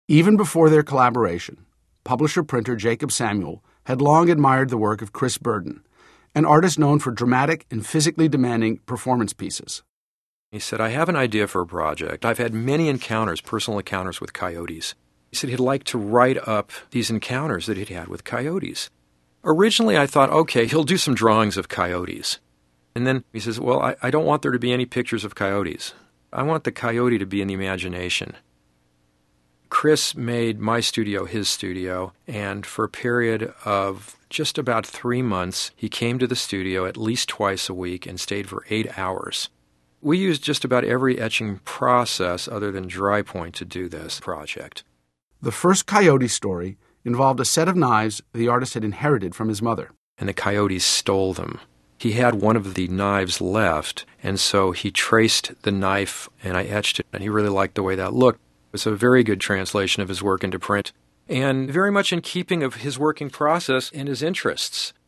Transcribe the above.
Even before their collaboration, publisher-printer Jacob Samuel had long admired the work of Chris Burden, an artist known for dramatic and physically demanding performance pieces. He said, I have an idea for a project. I've had many encounters, personal encounters with coyotes. He said he'd like to write up these encounters that he'd had with coyotes. Originally, I thought, okay, he'll do some drawings of coyotes. And then he says, well, I don't want there to be any pictures of coyotes. I want the coyote to be in the imagination. Chris made my studio his studio, and for a period of just about 3 months, he came to the studio at least twice a week and stayed for 8 hours. We used just about every etching process other than dry point to do this project. The first coyote story involved a set of knives the artist had inherited from his mother. And the coyotes stole them. He had one of the knives left, and so he traced the knife, and I etched it, and he really liked the way that looked. It was a very good translation of his work into print, and very much in keeping of his working process and his interests.